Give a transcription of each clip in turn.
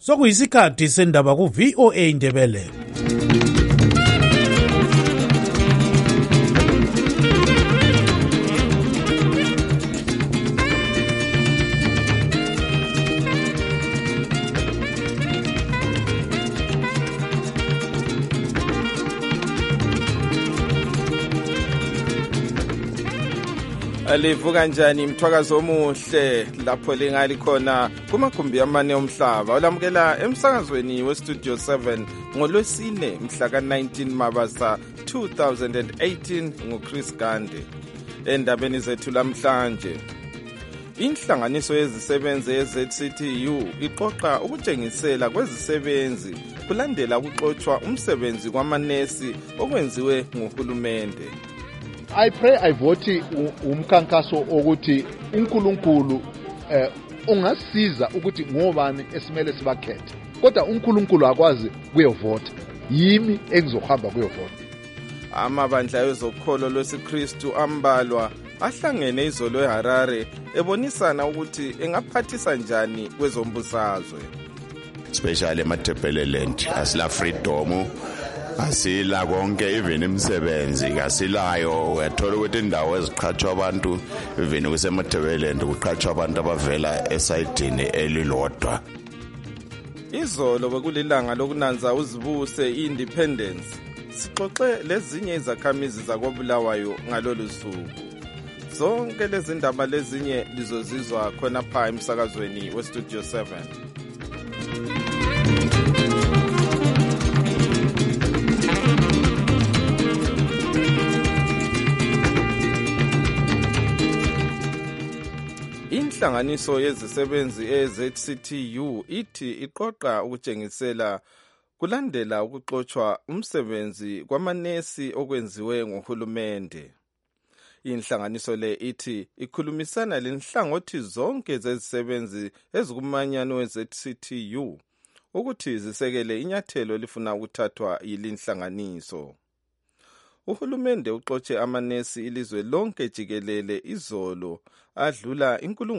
Sokuyisikhathi sendaba ku VOA Indebele. Alivu kanjani imthwakazo omuhle lapho lingali khona kumagumbi amane omhlaba olamukela emsakazweni westudio 7 ngolwesine mhla ka-19 Mabasa 2018 nguChris Gande. Endabeni zethu lamhlanje, inhlanganiso yezisebenzi ye-ZCTU iqoqa ukutshengisela kwezisebenzi kulandela ukuxotshwa umsebenzi kwamanesi okwenziwe nguhulumende. I pray I vote umkhankaso ukuthi uNkulunkulu ungasiza ukuthi ngobani esimele sibakhethe, kodwa uNkulunkulu akwazi kuyovota, yimi engizohamba kuyovota. Amabandla ezokholo lwesiKristu ambalwa ahlangene izolo eHarare ebonisana ukuthi engaphathisa njani kwezombusazwe, especially eMatabeleland. Asila freedom, asila konke, even imisebenzi asilayo. Uyathola ukuthi indawo eziqhatshwa abantu, even kuseMatabeleland kuqhatshwa abantu abavela esayidini elilodwa. Izolo bekulilanga lokunanza uzibuse i-independence. Sixoxe lezinye izakhamizi zakoBulawayo ngalolu suku. Zonke lezi ndaba lezinye lizozizwa khona pha emsakazweni westudio 7. Inhlanganiso yezisebenzi e-ZCTU ithi iqoqa ukutshengisela kulandela ukuxotshwa umsebenzi kwamanesi okwenziwe nguhulumende. Inhlanganiso le ithi ikhulumisana lenhlangothi zonke zezisebenzi ezikumanyano we-ZCTU ukuthi zisekele inyathelo lifuna ukuthathwa yilinhlanganiso. Uhulumende uxotshe amanesi ilizwe lonke jikelele izolo adlula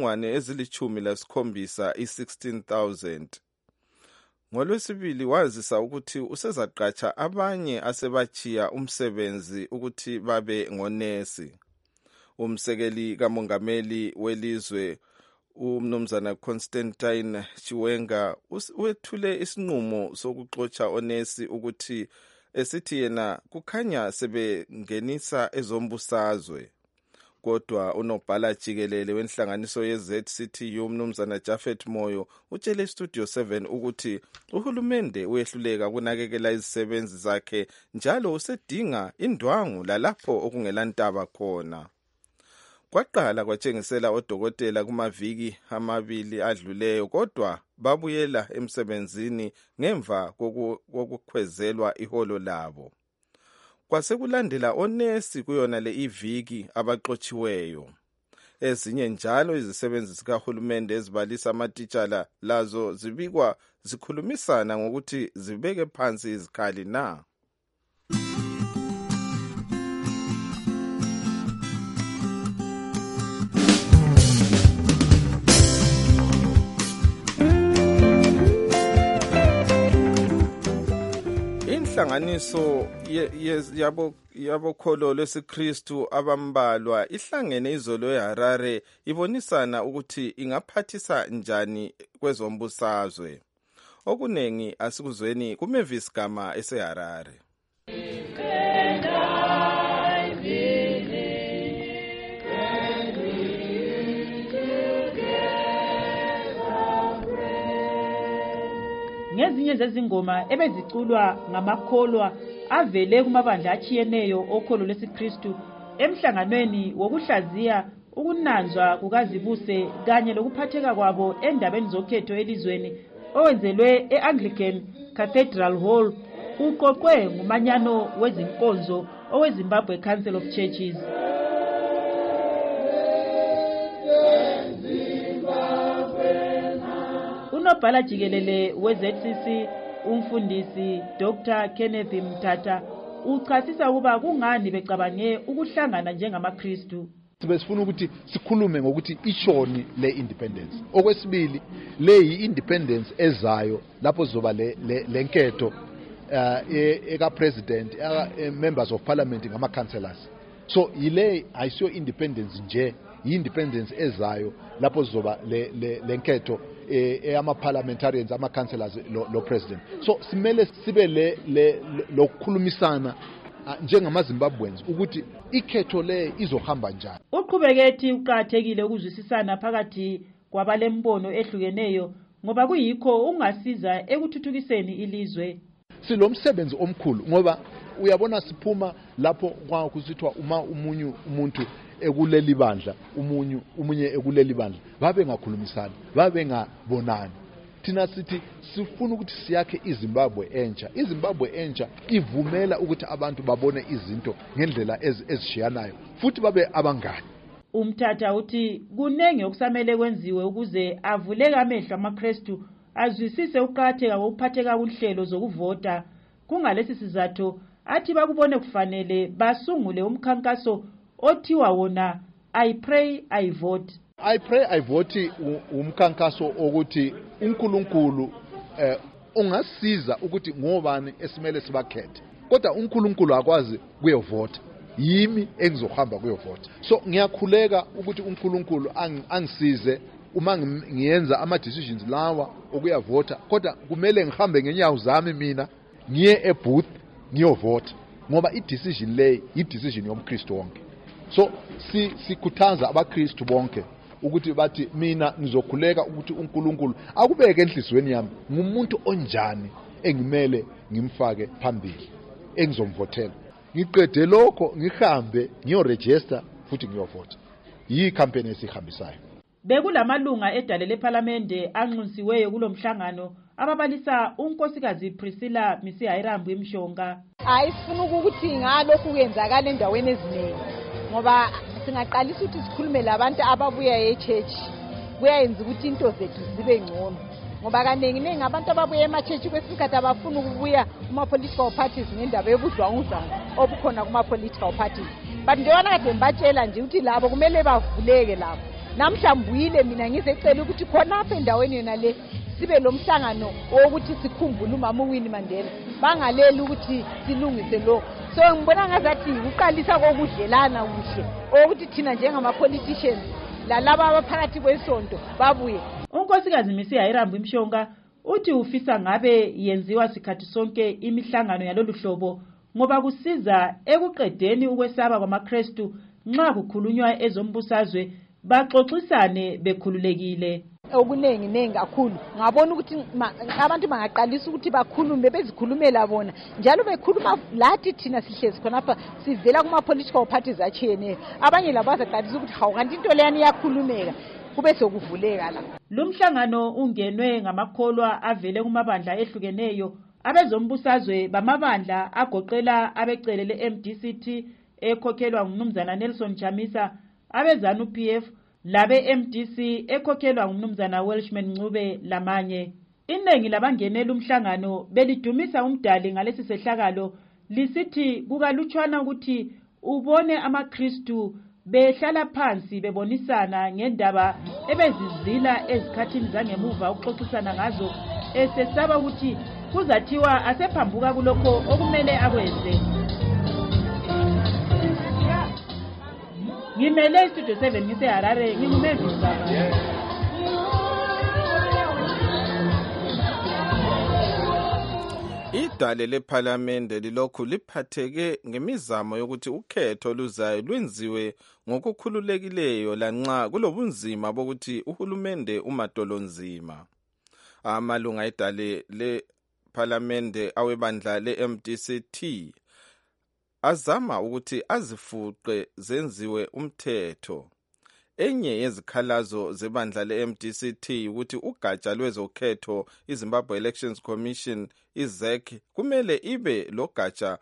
16,000. Ngolwesibili wazisa ukuthi usezaqatsha abanye asebachiya umsebenzi ukuthi babe ngonesi. Umsekeli kamongameli welizwe uMnumzana Constantine Chiwenga wethule isinqumo sokuxotsha onesi ukuthi esithi yena kukhanya sebengenisa ezombusazwe. Kodwa unobhala jikelele wenhlanganiso ye-ZCTU uMnumzana Jafet Moyo utshele istudio 7 ukuthi uhulumende uyehluleka kunakekela izisebenzi zakhe njalo usedinga indwangu lalapho okungelantaba khona. Kwaqala kwatshengisela odokotela kumaviki amabili adluleyo, kodwa babuyela emsebenzini ngemva kokukhwezelwa iholo labo. Kwasekulandela onesi kuyona le iviki abaxotshiweyo. Ezinye njalo izisebenzi zikahulumende ezibalisa amatitshala lazo zibikwa zikhulumisana ngokuthi zibeke phansi izikhali na. Inhlanganiso yabokholo lwesiKristu abambalwa ihlangene izolo eHarare ibonisana ukuthi ingaphathisa njani kwezombusazwe. Okunengi asikuzweni kuMavis Gama eseHarare. Ngezinye zezingoma ebeziculwa ngamakholwa avele kumabandla achiyeneyo okholo lwesiKristu emhlanganweni wokuhlaziya ukunanzwa kukazibuse kanye lokuphatheka kwabo endabeni zokhetho elizweni owenzelwe e-Anglican Cathedral Hall uqoqwe ngumanyano wezinkonzo oweZimbabwe Council of Churches. Unobhala jikelele we-ZCC umfundisi Dr. Kenneth Mthatha uchasisa ukuba kungani becabange ukuhlangana njengamaKristu. sibe sifuna ukuthi sikhulume ngokuthi ishoni le independence. Okwesibili, le independence ezayo lapho zoba le nketho eka president, members of parliament ngama councillors. So ile ayisiyo independence nje, independence ezayo lapho zoba le nketho ama parliamentarians, ama councillors lo president. So simele sibe lokukhulumisana njengamaZimbabweans ukuthi ikhetho le izohamba njani. Uqhubeke uqathekile ukuzwisisana phakathi kwabalembono ehlukeneyo ngoba kuyikho ungasiza ekuthuthukiseni ilizwe. Silomsebenzi omkhulu ngoba uyabona siphuma lapho kwakusithwa uma umuntu ekuleli bandla umunye ekuleli bandla babe ngakhulumisana, babe ngabonani. Thina sithi sifuna ukuthi siyakhe iZimbabwe entsha. iZimbabwe entsha ivumela ukuthi abantu babone izinto ngendlela ezishiyanayo futhi babe abangani. Umthatha uthi kunenge okusamele kwenziwe ukuze avuleke amehlo amaKristu azwisise ukuqhatheka kokuphatheka kuhlelo zokuvota. Kungalesi sizathu athi bakubone kufanele basungule umkhankaso othiwa wona I pray I vote. I pray I vote umkhankaso ukuthi uNkulunkulu ungasiza ukuthi ngobani esimele sibakhethe. Kodwa uNkulunkulu akwazi kuyovota. Yimi engizohamba kuyovota. So ngiyakhuleka ukuthi uNkulunkulu angisize uma ngiyenza ama decisions lawa okuyavota, kodwa kumele ngihambe ngenyawo zami mina ngiye ebooth ngiyovota ngoba i-decision le i-decision yomKristu wonke. So sikhuthaza abaKristu bonke ukuthi bathi mina ngizokhuleka ukuthi uNkulunkulu akubeke enhlizweni yami ngumuntu onjani engimele ngimfake phambili engizomvotela. Ngiqede lokho ngihambe ngiyoregister futhi ngiyovota. Yi campaign esihambisayo. Bekulamalunga edale leParlamente anxusiweyo kulomhlangano ababalisa unkosikazi Priscilla Misihayirambu eMshonga. Ayifuna ukuthi ngalokhu kuyenzakala endaweni eziningi ngoba singaqalisa ukuthi sikhulume labantu ababuya eChurch kuyayenza ukuthi into zethu zibe ngcono ngoba kaningi abantu ababuya emaChurch kwesikhathi abafuna ukubuya kuma political parties ngendaba yobudlwangudlwangu obukhona kuma political parties. But ndiyona kade mbatshela nje ukuthi labo kumele bavuleke labo. Namhlambuyile mina ngizecela ukuthi khona apha endaweni yona le sibe lomhlangano wokuthi sikhumbule uMama uWinnie Mandela bangaleli ukuthi silungise lo. So ngibona ngazathi uqalisa kokudlelana kuhle ukuthi thina njengama politicians lalabo abaphakathi kwesonto babuye. Unkosikazi Misihayirambu eMshonga uthi ufisa ngabe yenziwa sikhathi sonke imihlangano yalolu hlobo ngoba kusiza ekuqedeni ukwesaba kwamaKristu nxa kukhulunywa ezombusazwe baxoxisane bekhululekile. Okunengi kakhulu ngabona ukuthi abantu bangaqalisa ukuthi bakhulume bezikhulumela bona njalo bekhuluma lathi thina sihlezi khona apha sivela kuma political parties achiyeneyo abanye labo bazaqalisa ukuthi hawu kanti into leyani iyakhulumeka kube sokuvuleka la. Lumhlangano ungenwe ngamakholwa avele kumabandla ehlukeneyo abezombusazwe bamabandla agoqela abecele leMDCT ekhokhelwa nguMnumzana Nelson Chamisa, abezanu PF labe MDC ekhokhelwa nguMnumzana Welshman Ncube lamanye. Inengi labangenela umhlangano belidumisa umdali ngalesi sehlakalo lisithi kukalutshwana ukuthi ubone amaKristu behlala phansi bebonisana ngendaba ebezizila ezikhathini zangemuva ukuxoxisana ngazo esesaba ukuthi kuzathiwa asephambuka kulokho okumele akwenze. Ngimele Studio 7 ngiseHarare ngingumevisi Zama. Idale leParlamente lilokhu liphatheke ngemizamo yokuthi ukhetho luzayo lwenziwe ngokukhululekileyo lanxa kulobunzima bokuthi uhulumende umadolonzima. Amalunga edale leParlamente awebandla leMDCT azama ukuthi azifuqe zenziwe umthetho. Enye yezikhalazo zebandla leMDCT ukuthi ugatsha lwezokhetho iZimbabwe Elections Commission iZEC kumele ibe lugatsha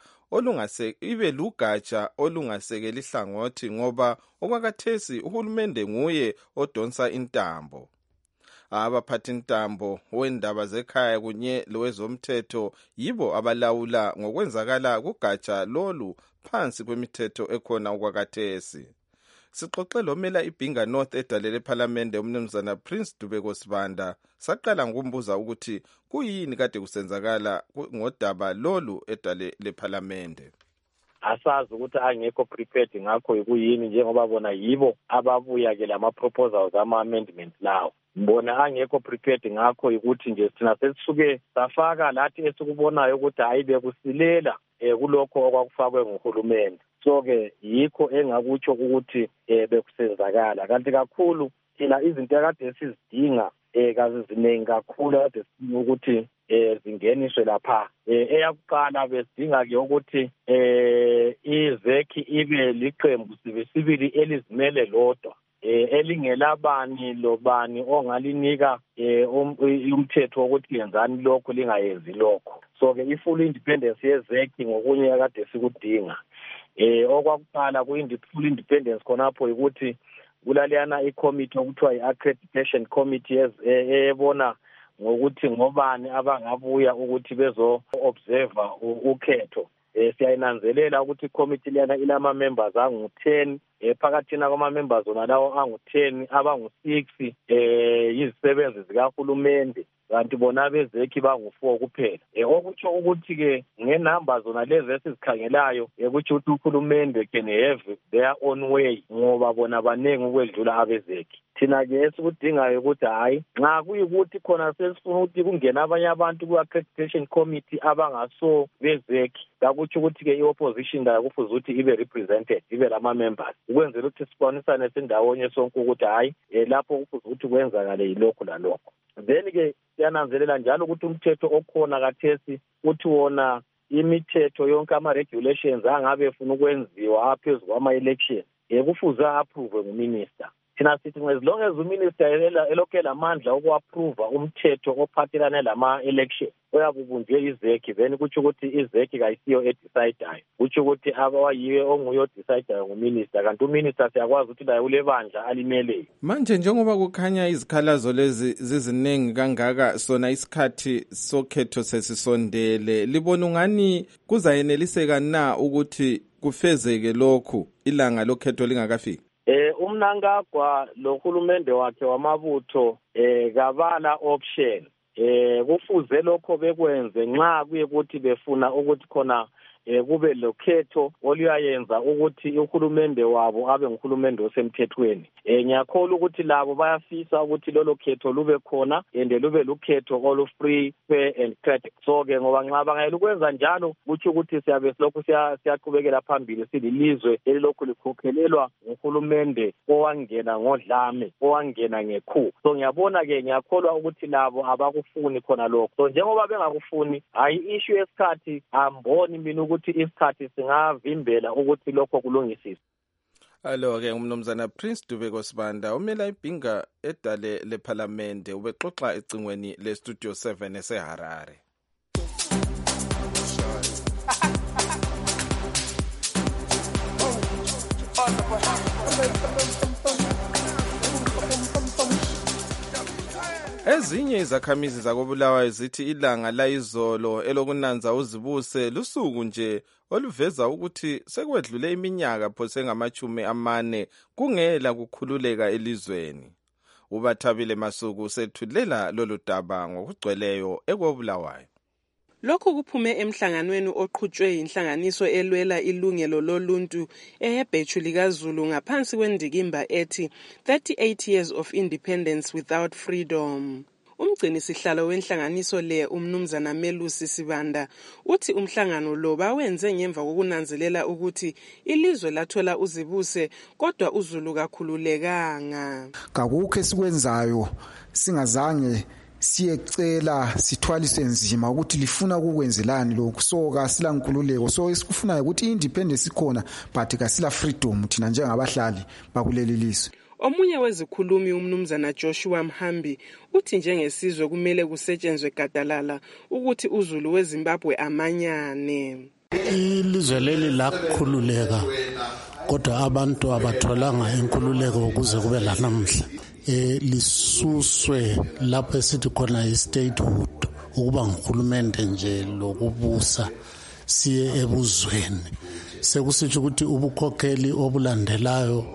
olungasekeli hlangothi ngoba okwakathesi uhulumende nguye odonsa intambo. Abaphathi intambo wendaba zekhaya kunye lowezomthetho yibo abalawula ngokwenzakala kugatsha lolu phansi kwemithetho ekhona okwakathesi. sixoxe lomela iBhinga North edalele ePhalamende umnumzana Prince Dubeko Sibanda. Saqala ngokumbuza ukuthi kuyini kade kusenzakala ngodaba lolu edalele ePhalamende. Asazi ukuthi angekho prepared ngakho ikuyini njengoba bona yibo ababuya ke lama proposals ama amendments lawo. Mbona angekho prepared ngakho ukuthi nje sina sesisuke safaka lathi esikubonayo ukuthi hayibe kusilela kulokho okwakufakwe nguhulumende. So ke yikho engakutsho ukuthi bekusenzakala kanti kakhulu thina izinto ekade sizidinga kazizinengi kakhulu kade sifuna ukuthi zingeniswe lapha. Eyakuqala besidinga ke ukuthi izeki ibe liqembu sibili elizimele lodwa elingelabani lobani ongalinika umthetho wokuthi yenzani lokho lingayenzi lokho. So ke i-full independence yezeki ngokunye akade sikudinga. Okwakuqala ku-full independence khonapho ukuthi kulaliyana i-committee okuthiwa i-accreditation committee ebona ngokuthi ngobani abangabuya ukuthi bezo-observer ukhetho. Siyayinanzelela ukuthi i-committee liyana ilama members angu-10 phakathina kwama-members ona lawo angu-10 abangu-6 yizisebenzi zikahulumende kanti bona bezekhi bangu-4 kuphela. Okutsho ukuthi-ke ngenamba zona lezi esizikhangelayo kutsho ukuthi uhulumende can have their own way ngoba bona baningi ukwedlula abezekhi. Thina-ke esikudingayo ukuthi hayi nxa kuyikuthi khona sesifuna ukuthi kungena abanye abantu ku-accreditation committee abangaso bezekhi kakutsho ukuthi-ke i-opposition layo kufuze ukuthi ibe represented ibe lama-members ukwenzela ukuthi sibonisane sindawonye sonke ukuthi hayi lapho kufuze ukuthi kwenzakale yilokhu lalokho. Then-ke siyananzelela njalo ukuthi umthetho okhona kathesi uthi wona imithetho yonke ama-regulations angabe efuna ukwenziwa aphezu kwama-election kufuze approve nguminister. Thina sithi as long as uminister elokhe lamandla ukuapprova umthetho ophathelane lama-election uyabubunjwe izekhi then kutsho ukuthi izekhi kayisiyo edecidayo kutsho ukuthi abayiwe onguye odecidayo nguminister kanti uminister siyakwazi ukuthi laye ulebandla alimeleyo. Manje njengoba kukhanya izikhalazo lezi ziziningi kangaka sona isikhathi sokhetho sesisondele libona ungani kuzayeneliseka na ukuthi kufezeke lokhu ilanga lokhetho lingakafiki? Umnangagwa lo hulumende wakhe wamabutho kabala option kufuze lokho bekwenze nxa kuye ukuthi befuna ukuthi khona kube lokhetho oluyayenza ukuthi uhulumende wabo abe nguhulumende osemthethweni. Ngiyakholwa ukuthi labo bayafisa ukuthi lolo khetho lube khona lube lukhetho olu free, fair and credit. So ke ngoba nxa bangayela ukwenza njalo kuthi ukuthi siyabe silokhu siyaqhubekela phambili sililizwe elilokhu likhokhelelwa nguhulumende owangena ngodlame owangena ngekhu. So ngiyabona ke ngiyakholwa ukuthi labo abakufuni khona lokho. So njengoba bengakufuni hayi issue yesikhathi amboni mina ukuthi isikhathi singavimbela ukuthi lokho kulungisiswe. Alo-ke umnumzana Prince Dubeko Sibanda umela iBhinga edale lePhalamende ubexoxa ecingweni leStudio 7 eseHarare. Ezinye izakhamizi zakoBulawayo zithi ilanga layizolo elokunanza uzibuse lusuku nje oluveza ukuthi sekwedlule iminyaka phose ngama-40 kungela kukhululeka elizweni. uBathabile Masuku sethulela lolu daba ngokugcweleyo ekoBulawayo. Lokhu kuphume emhlanganweni oqhutshwe inhlanganiso elwela ilungelo loluntu eHebhechu likaZulu ngaphansi kwendikimba ethi 38 years of independence without freedom. Umgcini sihlalo wenhlanganiso le umnumzana Melusi Sibanda uthi umhlangano lo bawenze ngemva kokunanzelela ukuthi ilizwe lathola uzibuse kodwa uZulu kakhululekanga. Kakukho esikwenzayo singazange siyecela sithwaliswe nzima ukuthi lifuna ukukwenzelani lokho so kasila nkululeko so esikufunayo ukuthi independence ikhona but kasila freedom thina njengabahlali bakuleli lizwe. Omunye wezikhulumi umnumzana Joshua Mhambi uthi njengesizwe kumele kusetshenzwe gadalala ukuthi uZulu weZimbabwe amanyane. Ilizwe leli lakhululeka kodwa abantu abatholanga inkululeko ukuze kube lanamhla. Lisuswe lapho esithi khona i-statehood ukuba nguhulumende nje lokubusa siye ebuzweni. Sekusitsho ukuthi ubukhokheli obulandelayo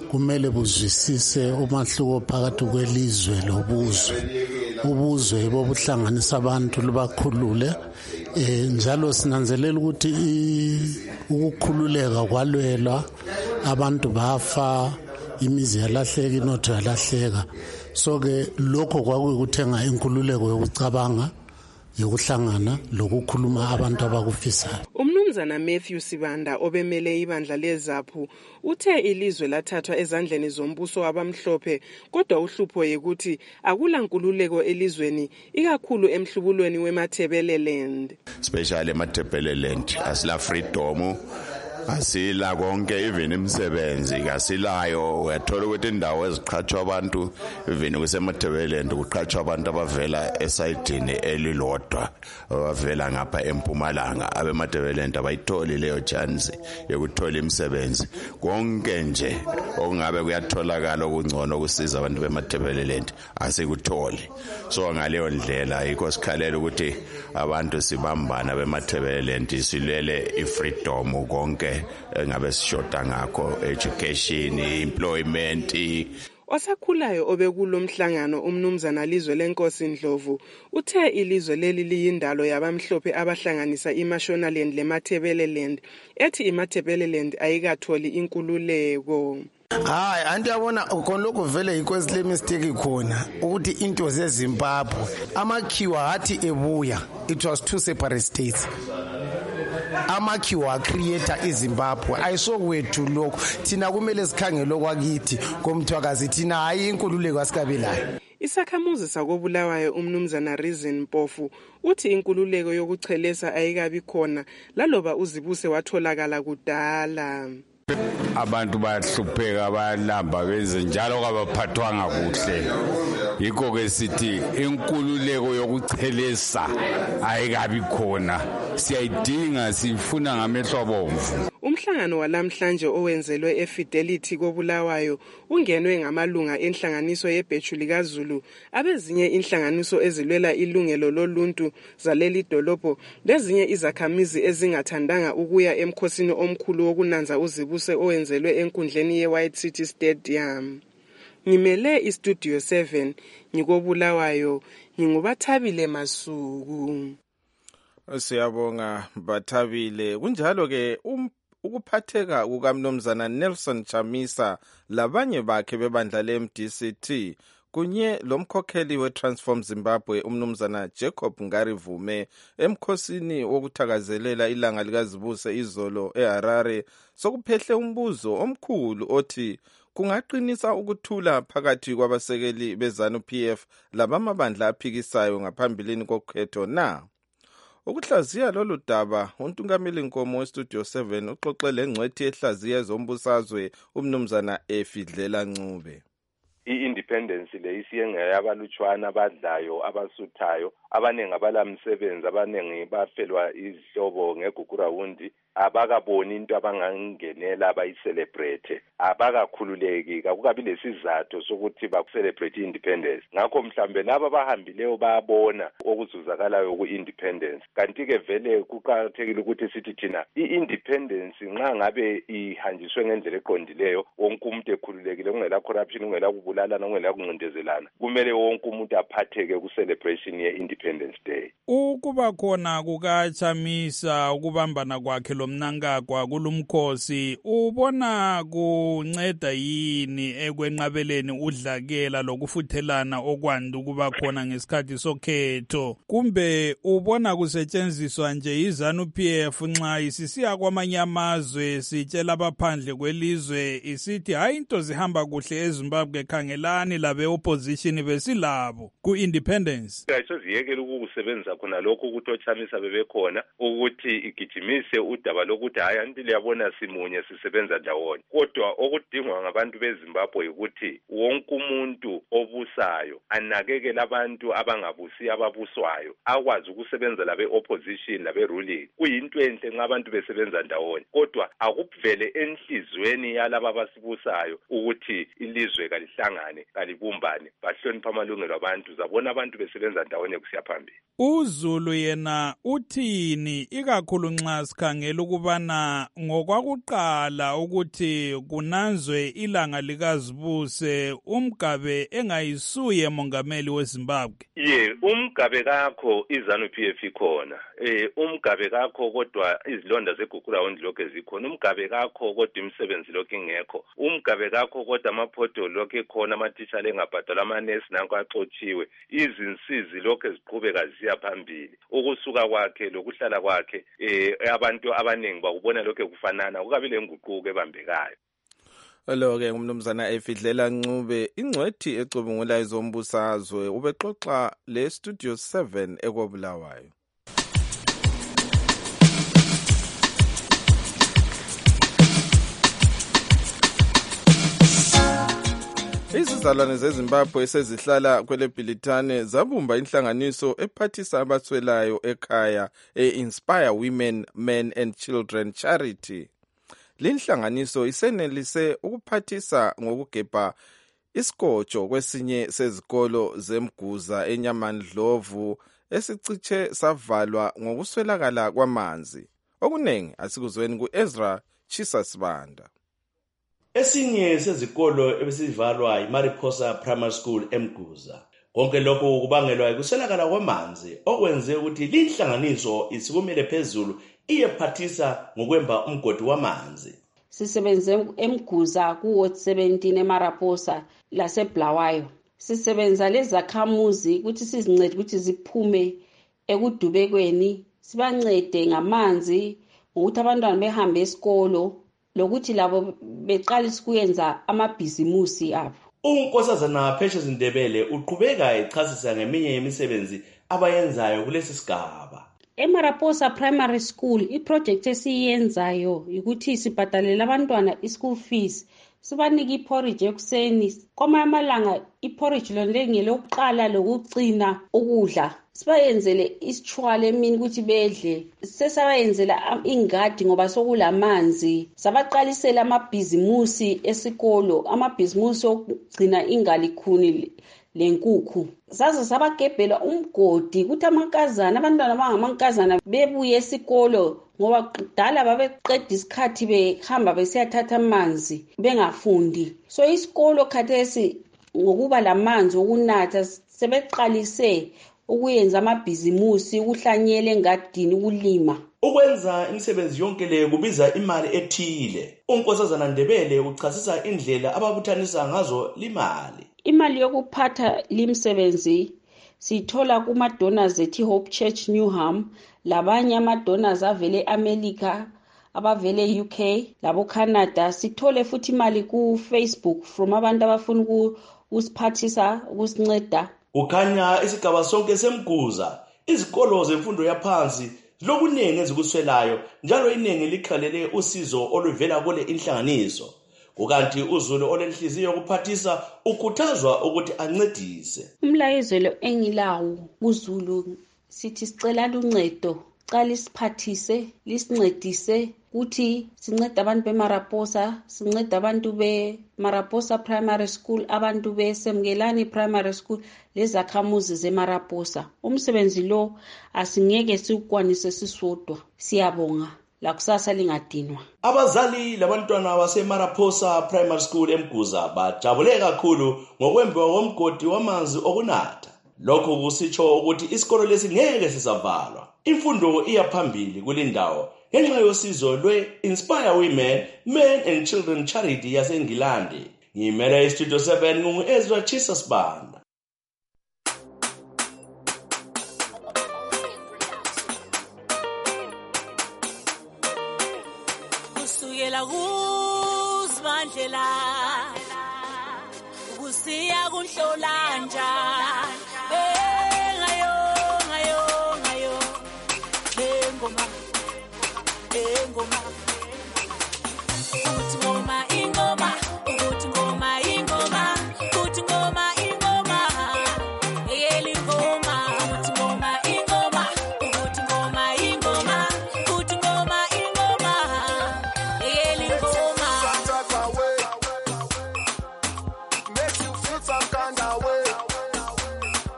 kumele buzwisise umahluko phakathi kwelizwe lobuzwe. Ubuzwe bobuhlanganisa abantu lubakhulule, njalo sinanzelela ukuthi ukukhululeka kwalwelwa, abantu bafa, imizi yalahleka, inotho yalahleka. So ke lokho kwakuyikuthenga inkululeko yokucabanga, yokuhlangana lokukhuluma abantu abakufisayo. Umnumzana Matthew Sibanda obemele ibandla leZAPHU uthe ilizwe lathathwa ezandleni zombuso wabamhlophe, kodwa uhlupho yikuthi akula nkululeko elizweni, ikakhulu emhlubulweni weMatabeleland. Especially eMatabeleland asila freedom, asila konke, even imisebenzi asilayo. Uyathola ukuthi indawo eziqhatshwa abantu, even kuseMatabeleland kuqhatshwa abantu abavela esayidini elilodwa, abavela ngapha eMpumalanga. AbeMatabeleland abayitholi leyo chance yokuthola imisebenzi. Konke nje okungabe kuyatholakala okungcono ukusiza abantu beMatabeleland asikutholi. So ngaleyo ndlela yikho sikhalela ukuthi abantu sibambana beMatabeleland silwele ifreedom konke ngabe sishoda ngakho, education, employment. Osakhulayo obekulo mhlangano umnumzana Lizwe lenkosi Ndlovu uthe ilizwe leli liyindalo yabamhlophe abahlanganisa iMashonaland leMatabeleland, ethi iMatabeleland ayikatholi inkululeko. Hayi, andiyabona konloko vele ikwezi le mistake khona ukuthi into zeZimbabwe amakhiwa athi ebuya, it was two separate states. Amakhiwa creator iZimbabwe ayisokwethu lokho, thina kumele sikhangele okwakithi komthwakazi, thina hayi inkululeko asikabelayo. Isakhamuzi sakobulawayo umnumzana Reason Mpofu uthi inkululeko yokuchelesa ayikabi khona laloba uzibuse watholakala kudala. Abantu bayahlupheka, bayalamba, benze njalo kabaphathwanga kuhle. Yikho ke sithi inkululeko yokuchelesa ayikabi khona, siyayidinga, sifuna ngamehlo abomvu. Umhlangano walamhlanje owenzelwe eFidelity kobulawayo ungenwe ngamalunga enhlanganiso yeBhetshu likaZulu, abezinye inhlanganiso ezilwela ilungelo loluntu zaleli dolobho, lezinye izakhamizi ezingathandanga ukuya emkhosini omkhulu wokunanza uzibuse owenzelwe enkundleni yeWhite City Stadium. Ngimele iStudio 7 ngikobulawayo, nginguBathabile Masuku. Siyabonga Bathabile. Kunjalo ke ukuphatheka kukaMnumzana Nelson Chamisa labanye bakhe bebandla leMDCT kunye lomkhokheli weTransform Zimbabwe umnumzana Jacob Ngarivume emkhosini wokuthakazelela ilanga likazibuse izolo eHarare sokuphehle umbuzo omkhulu othi kungaqinisa ukuthula phakathi kwabasekeli beZANU-PF labamabandla aphikisayo ngaphambilini kokhetho na? Ukuhlaziya lolu daba uNtungameli Nkomo weStudio 7 uxoxele ngcwethi ehlaziya ezombusazwe umnumzana Efidlela Ncube. I-independence le isiyengayabalutshwana abadlayo abasuthayo abanengi abalamsebenzi abanengi bafelwa izihlobo ngegugurawundi abakaboni into abangangenela abayicelebrate abakakhululeki akukabi lesizathu sokuthi bakucelebrate independence. Ngakho mhlambe laba bahambileyo bayabona okuzuzakalayo ku-independence, kanti ke vele kuqakathekile ukuthi sithi thina i-independence nxa ngabe ihanjiswe ngendlela eqondileyo wonke umuntu ekhululekile, kungela corruption, kungela kubulalana, kungela kuncindezelana, kumele wonke umuntu aphatheke ku-celebration ye-Independence Day. Ukuba khona kukaChamisa ukubambana kwakhe lomnankagwa kulumkhosi ubona kunceda yini ekwenqabeleni udlakela lokufuthelana okwanda ukuba khona ngesikhathi sokhetho, kumbe ubona kusetshenziswa nje iZANU-PF nxa isisiya kwamanye amazwe sitshela abaphandle kwelizwe isithi hayi into zihamba kuhle eZimbabwe, khangelani labe opposition besilabo ku-independence? Ayisoziyekela ukusebenza khona lokho ukuthi oChamisa bebekhona ukuthi igijimise udaba lokuthi hayi anti liyabona simunye sisebenza ndawonye, kodwa okudingwa ngabantu beZimbabwe ukuthi wonke umuntu obusayo anakekele abantu abangabusi ababuswayo, akwazi ukusebenza labe opposition labe ruling. Kuyinto enhle nxa abantu besebenza ndawonye, kodwa akuvele enhlizweni yalabo abasibusayo ukuthi ilizwe kalihlangane kalibumbane bahlonipha amalungelo abantu, zabona abantu besebenza ndawonye kusiya phambili. uZulu Zulu yena uthini ikakhulu nxa sikhangela ukubana ngokwakuqala ukuthi kunanzwe ilanga likazibuse uMgabe engayisuye mongameli weZimbabwe. uMgabe kakho iZANU-PF ikhona. uMgabe kakho kodwa izilonda zeGugurawundi lokho zikhona. uMgabe kakho kodwa imisebenzi lokho ingekho. uMgabe kakho kodwa amaphoto lokho ekhona, amatitsha lengabhadalwa, amanesi nanko axotshiwe. Izinsizi lokho eziqhubeka ziya phambili. Ukusuka kwakhe lokuhlala kwakhe abantu abaningi bakubona lokho kufanana, kukabe lenguquko ebambekayo. Lo-ke ngumnumzana Efidlela Ncube, ingcwethi ecubungula izombusazwe, ubexoxa le Studio 7 ekobulawayo. Izizalwane zeZimbabwe esezihlala kwele Bhilitane zabumba inhlanganiso ephathisa abaswelayo ekhaya Inspire Women, Men and Children Charity. Linhlanganiso isenelise ukuphathisa ngokugebha iskotsho kwesinye sezikolo zeMguza eNyamandlovu esiciche savalwa ngokuswelakala kwamanzi. Okunengi asikuzweni kuEzra Chisasibanda. Esinye sezikolo ebesivalwa iMariposa Primary School eMguza. Konke lokho kubangelwa ukuswelakala kwamanzi okwenze ukuthi linhlanganiso isikumele phezulu iyephathisa ngokwemba umgodi wamanzi. Sisebenze eMguza kuWard 17 eMariposa laseBulawayo. Sisebenza lezakhamuzi ukuthi sizincede ukuthi ziphume ekudubekweni, sibancede ngamanzi, ukuthi abantwana behambe esikolo, lokuthi labo beqalisa kuyenza amabhizimusi abo. uNkosazana Pheshe's Ndebele uqhubeka echasisa ngeminye yemisebenzi abayenzayo kulesi sigaba. eMariposa Primary School iproject esiyenzayo ukuthi sibhadalela abantwana ischool fees, sibanike iporridge ekuseni. Kwamanye amalanga iporridge lonke ngelokuqala lokugcina ukudla, sibayenzele isitshwala emini ukuthi bedle. Sesabayenzela ingadi ngoba sokulamanzi, sabaqalisela amabhizimusi esikolo, amabhizimusi okugcina ingalikhuni lenkukhu. Saze sabagebhela umgodi ukuthi amankazana, abantwana abangamankazana bebuye esikolo ngoba kudala babeqeda isikhathi behamba besiyathatha amanzi bengafundi. So isikolo khathesi ngokuba lamanzi okunatha sebeqalise ukuyenza amabhizimusi, ukuhlanyela engadini, ukulima. Ukwenza imisebenzi yonke le kubiza imali ethile. uNkosazana Ndebele uchasisa indlela ababuthanisa ngazo limali. Imali yokuphatha limsebenzi sithola kuma-donors ethi Hope Church Newham, labanye ama-donors avele America, abavele UK, labo Canada. Sithole futhi imali ku-Facebook from abantu abafuna ukusiphathisa, ukusinceda. Kukhanya isigaba sonke seMguza, izikolo zemfundo yaphansi lokuningi ezikuswelayo, njalo iningi likhalele usizo oluvela kule inhlanganiso. Ukanti uZulu olenhliziyo yokuphathisa ukhuthazwa ukuthi ancedise. Umlayezelo engilawo kuZulu sithi sicela uncedo, qala isiphathise, lisincedise ukuthi sincede abantu beMariposa, sincede abantu beMariposa Primary School, abantu beSemgelani Primary School, lezakhamuzi zeMariposa. Umsebenzi lo asingeke siukwanise sisodwa. Siyabonga. La kusasa lingadinwa. Abazali labantwana baseMariposa Primary School eMguza bajabule kakhulu ngokwembiwa komgodi wamanzi okunatha. Lokho kusitsho ukuthi isikolo lesi ngeke sisavalwa. Imfundo iyaphambili kulindawo ngenxa yosizo lwe-Inspire Women, Men and Children Charity yaseNgilandi. Ngimele iStudio 7 ngu-Ezra Chisasibanda. Kusukela kuZibandlela kusiya kuNhlolanja ngayo engoma uthi ngoma ingoma uthi ngoma ingoma uthi ngoma ingoma yeli ngoma uthi ngoma ingoma uthi ngoma ingoma uthi ngoma ingoma yeli ngoma makes you feel some kind of way.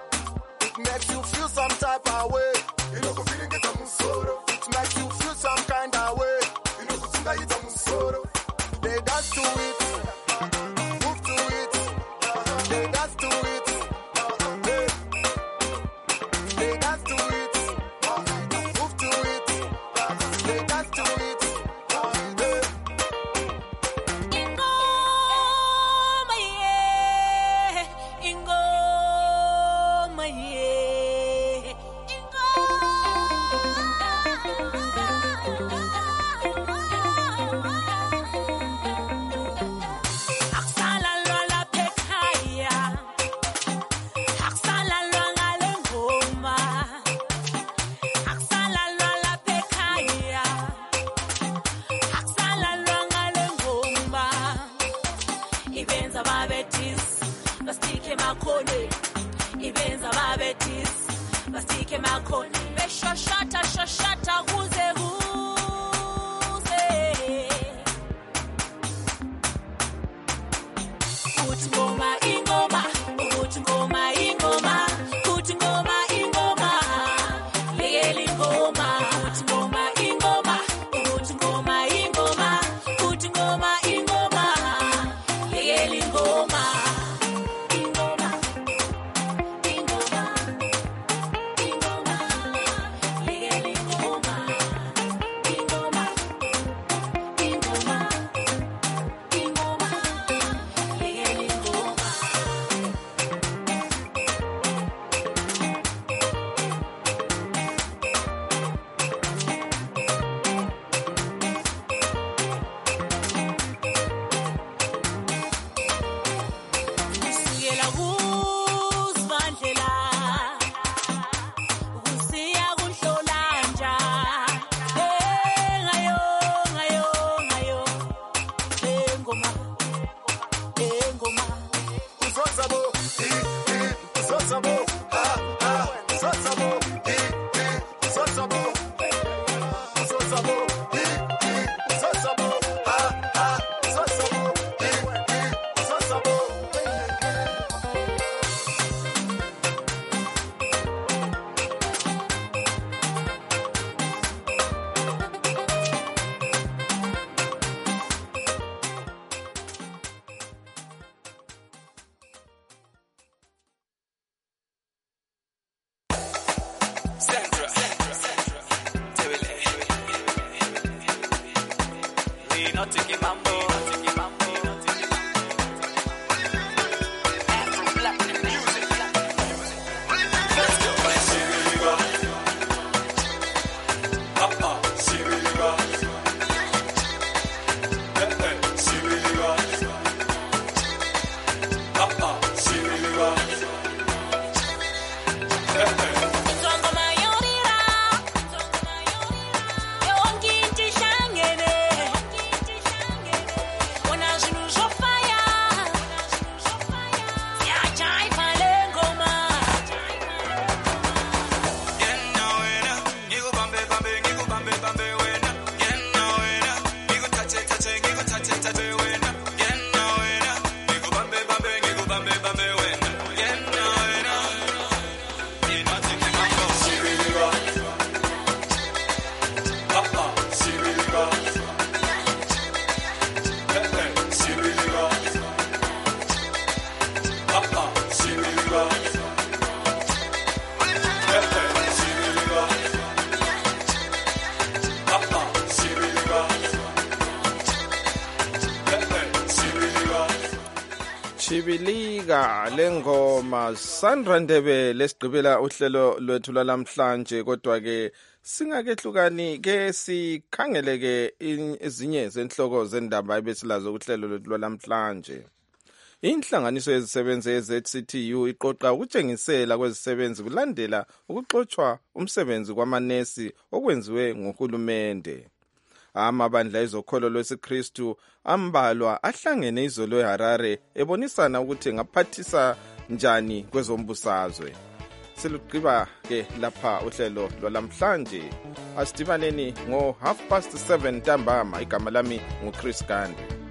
to it, move to it, they dance to it, they dance to it, move to it, they dance to it. Shoshata kuze kuze Kuthi ngoma ingoma Kuthi ngoma ingoma Kuthi ngoma ingoma Leli ngoma Kuthi ngoma ingoma Kuthi ngoma ingoma Kuthi ngoma ingoma Leli ngoma Ingoma Ingoma Ingoma Leli ngoma Ingoma Ingoma Ingoma Leli ngoma Kusukela kuZibandlela kusiya kuNhlolanja ngayo ngayo ngayo ngoma Uzozabo, uzozabo, ha ha, uzozabo, uzozabo, uzozabo, uzozabo, ha ha, uzozabo, uzozabo. Sandra, we not taking mambo. Afro black music. Let's go. Sibiriba, Sibiriba, Sibiriba, Sibiriba. Ngoma yorira yonke into ihlangene wona zvinhu zvofaya siyajayiva le ngoma Yena wena, ngikubambe bambe, ngikubambe bambe wena. Yena wena, ngikuthathe thathe, ngikuthathe thathe wena. Yena wena, ngikubambe bambe, ngikubambe bambe wena. Yena wena, inathi ngikhambo. Sibiriba, Sibiriba, Sibiriba, Sibiriba, Chibilika lengoma Sandra Ndebele sigqibela uhlelo lwethu lalamhlanje kodwa ke singakehlukani ke sikhangeleke ezinye zenhloko zendaba ebesilazo kuhlelo lwethu lalamhlanje. Inhlanganiso yezisebenzi ye-ZCTU iqoqa ukutshengisela kwezisebenzi kulandela ukuxotshwa umsebenzi kwamanesi okwenziwe nguhulumende. Amabandla ezokholo lwesiKristu ambalwa ahlangene izolo eHarare ebonisana ukuthi ngaphathisa njani kwezombusazwe. Silugqiba ke lapha uhlelo lwalamhlanje. Asidibaneni ngo 7:30 ntambama. Igama lami nguChris Gandhi.